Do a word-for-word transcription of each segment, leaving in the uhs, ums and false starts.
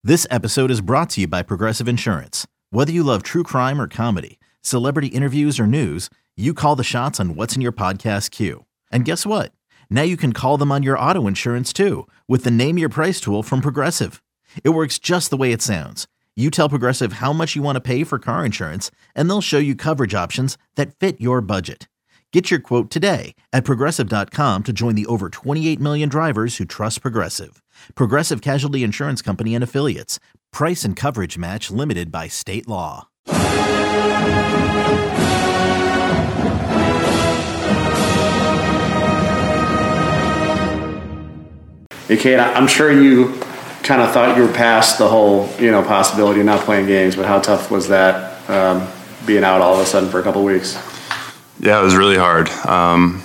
This episode is brought to you by Progressive Insurance. Whether you love true crime or comedy, celebrity interviews or news, you call the shots on what's in your podcast queue. And guess what? Now you can call them on your auto insurance too with the Name Your Price tool from Progressive. It works just the way it sounds. You tell Progressive how much you want to pay for car insurance, and they'll show you coverage options that fit your budget. Get your quote today at Progressive dot com to join the over twenty-eight million drivers who trust Progressive. Progressive Casualty Insurance Company and Affiliates. Price and coverage match limited by state law. Hey, Kate, I'm sure you kind of thought you were past the whole, you know, possibility of not playing games, but how tough was that, um, being out all of a sudden for a couple of weeks? Yeah, it was really hard. Um,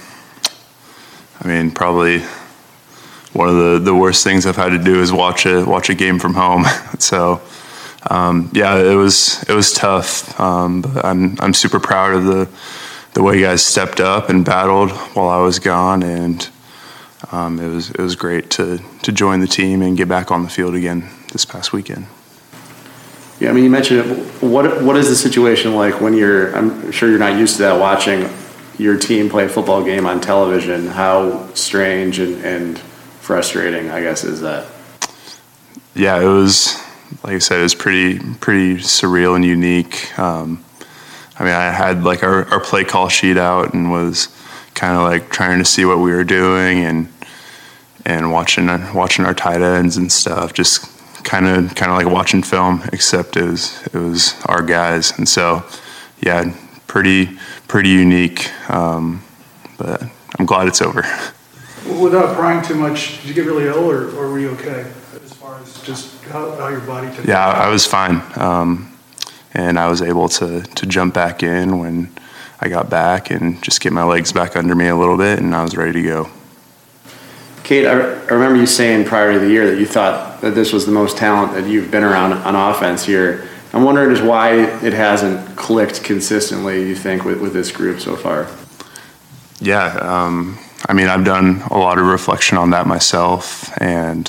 I mean, probably one of the, the worst things I've had to do is watch a watch a game from home. so, um, yeah, it was it was tough. Um, but I'm I'm super proud of the the way you guys stepped up and battled while I was gone, and um, it was it was great to to join the team and get back on the field again this past weekend. Yeah, I mean, you mentioned it. What what is the situation like when you're? I'm sure you're not used to that, watching your team play a football game on television. How strange and, and frustrating, I guess, is that? Yeah, it was, like I said, it was pretty pretty surreal and unique. Um, I mean, I had like our, our play call sheet out and was kind of like trying to see what we were doing and and watching watching our tight ends and stuff. Just kind of kind of like watching film, except it was it was our guys, and so yeah, pretty pretty unique. Um, but I'm glad it's over. Without prying too much, did you get really ill, or, or were you okay as far as just how, how your body took it? Yeah, I was fine, um, and I was able to to jump back in when I got back and just get my legs back under me a little bit, and I was ready to go. Kate, I, I remember you saying prior to the year that you thought that this was the most talent that you've been around on offense here. I'm wondering just why it hasn't clicked consistently, you think, with, with this group so far? Yeah, um, I mean, I've done a lot of reflection on that myself, and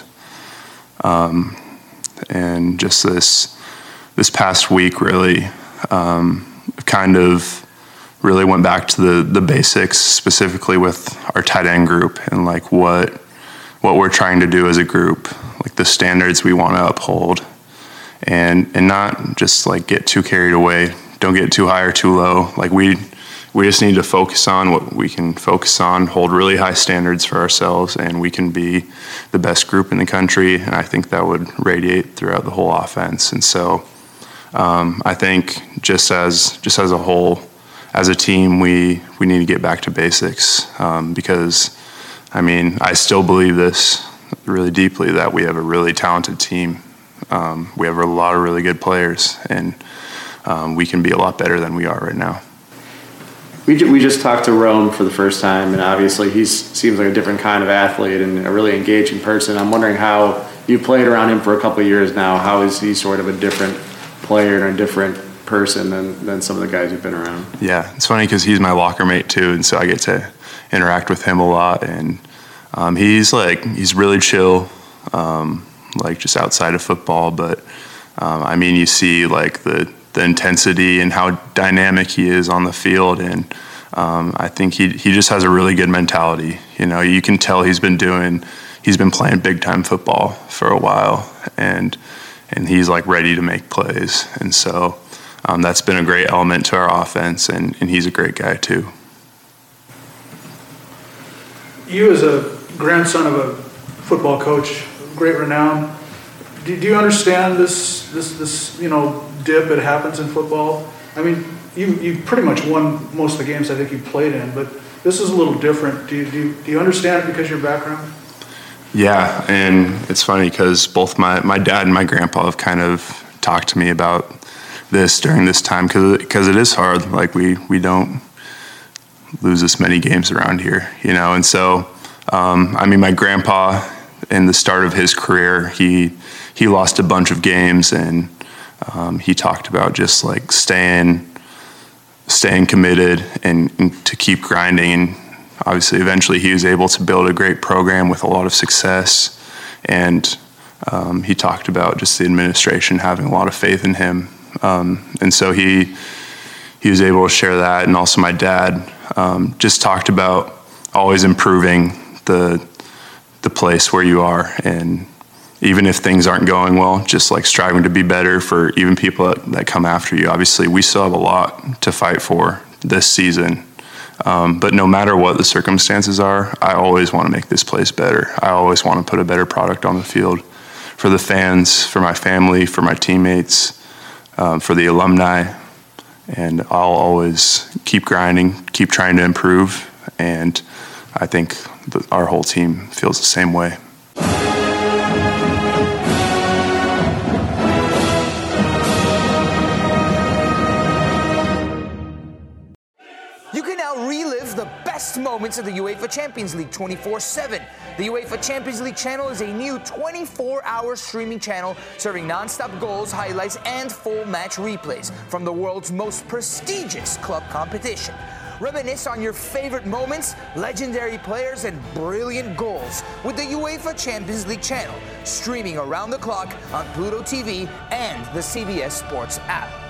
um, and just this this past week really um, kind of really went back to the, the basics, specifically with our tight end group and like what what we're trying to do as a group, like the standards we want to uphold, and and not just like get too carried away. Don't get too high or too low. Like we we just need to focus on what we can focus on, hold really high standards for ourselves, and we can be the best group in the country. And I think that would radiate throughout the whole offense. And so um, I think just as just as a whole, as a team, we we need to get back to basics um, because. I mean, I still believe this really deeply, that we have a really talented team. Um, we have a lot of really good players, and um, we can be a lot better than we are right now. We we just talked to Rome for the first time, and obviously he seems like a different kind of athlete and a really engaging person. I'm wondering how you played around him for a couple of years now. How is he sort of a different player and a different person than, than some of the guys you've been around? Yeah, it's funny because he's my locker mate too, and so I get to interact with him a lot, and um, he's like he's really chill, um, like just outside of football. But um, I mean, you see like the the intensity and how dynamic he is on the field, and um, I think he he just has a really good mentality. You know, you can tell he's been doing he's been playing big time football for a while, and and he's like ready to make plays, and so um, that's been a great element to our offense, and, and he's a great guy too. You, as a grandson of a football coach, great renown, do, do you understand this, this, this, you know, dip that happens in football? I mean, you you pretty much won most of the games I think you played in, but this is a little different. Do you, do you, do you understand it because of your background? Yeah, and it's funny because both my, my dad and my grandpa have kind of talked to me about this during this time because it is hard. Like, we, we don't lose this many games around here, you know? And so, um, I mean, my grandpa, in the start of his career, he he lost a bunch of games, and um, he talked about just like staying staying committed and, and to keep grinding. And obviously, eventually, he was able to build a great program with a lot of success. And Um, he talked about just the administration having a lot of faith in him. Um, and so he he was able to share that. And also my dad um, just talked about always improving the the place where you are. And even if things aren't going well, just like striving to be better for even people that, that come after you. Obviously, we still have a lot to fight for this season. Um, but no matter what the circumstances are, I always want to make this place better. I always want to put a better product on the field for the fans, for my family, for my teammates, um, for the alumni. And I'll always keep grinding, keep trying to improve. And I think that our whole team feels the same way. You can now relive the best moments of the UEFA Champions League twenty-four seven. The UEFA Champions League channel is a new twenty-four hour streaming channel serving non-stop goals, highlights, and full match replays from the world's most prestigious club competition. Reminisce on your favorite moments, legendary players, and brilliant goals with the UEFA Champions League channel, streaming around the clock on Pluto T V and the C B S Sports app.